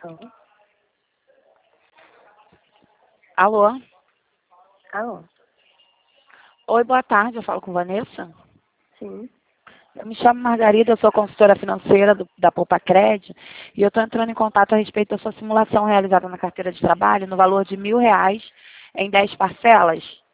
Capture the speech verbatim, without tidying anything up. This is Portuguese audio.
Alô? Alô? Alô? Oi, boa tarde, eu falo com Vanessa. Sim. Eu me chamo Margarida, eu sou consultora financeira do, da Poupacred e eu estou entrando em contato a respeito da sua simulação realizada na carteira de trabalho no valor de mil reais em dez parcelas.